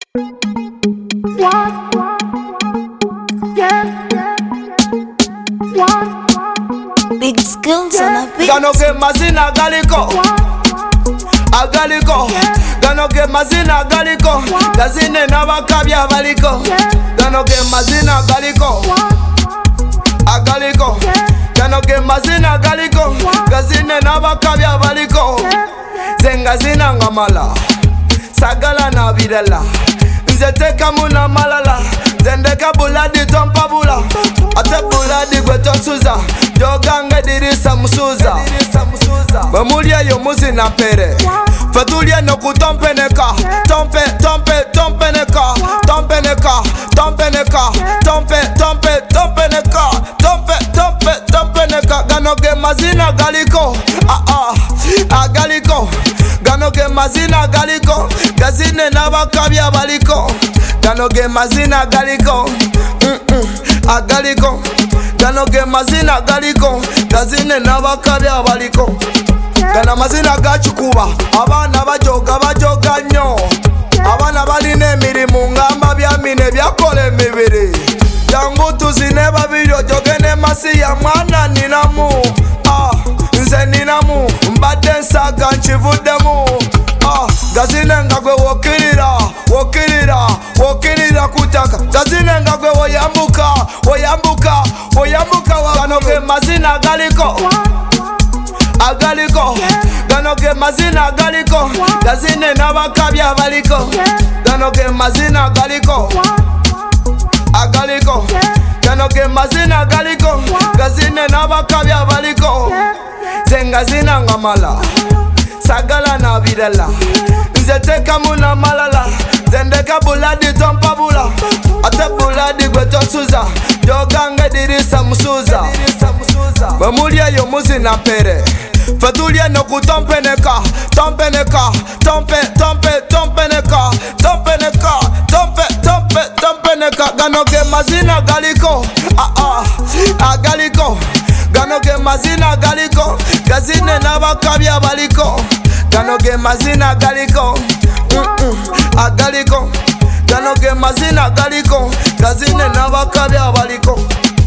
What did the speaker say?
Big skills on a beat. Gonna get mazina galiko, agaliko. Gonna get mazina galiko, gazine na wakabya baliko. Gonna get mazina galiko, agaliko. Gonna get mazina galiko, gazine na wakabya baliko. Zenga zina ngamala, sagala na vidala. Nzeteka muna malala, zendeka buladi tompa bula. Ate buladi gweto suza, jogange dirisa musuza. Bamulia yo muzi na pere, fatulia no kutompeneka. Tompe, tompe, tompeneka. Tompeneka, tompeneka. Tompe, tompe, tompeneka. Tompe, tompe, tompeneka. Gano ge mazina galiko, agaliko. Gano ge mazina galiko, gazine na wakabya baliko. Gano ge mazina galiko, agaliko. Gano ge mazina galiko, gazine na wakabya baliko. Gana mazina gachukuba, abana bajoga nyo. Abana baline emirimu ngamba byamine byakole emibiri. Jangu tuzine babiri ojogene masi ya mwana ninamu. Nze ninamu, mbadde nsaga nkivuddemu. Gazine nga gwe wokirira kutaka. Gazine nga gwe woyambuka. Gano ge mazina galiko, agaliko. Gano ge mazina galiko, gazine na wakabya baliko. Gano ge mazina galiko, agaliko. Gano ge mazina galiko, gazine na wakabya baliko. Zenga zina ngamala, sagala na vidala. Nzeteka muna malala, zendeka buladi tompa bula. Ate buladi gweto suza, jogange dirisa musuza. Bamulia yo muzi na pere, fatulia no kutompeneka. Tompeneka, tompe, tompe, tompeneka. Tompeneka, tompe, tompe, tompeneka. Gano ge mazina galiko, agaliko. Gano ge mazina galiko, gazine na wakabya baliko. Gano ge mazina galiko, agaliko. Gano ge mazina galiko, gazine na wakabya baliko.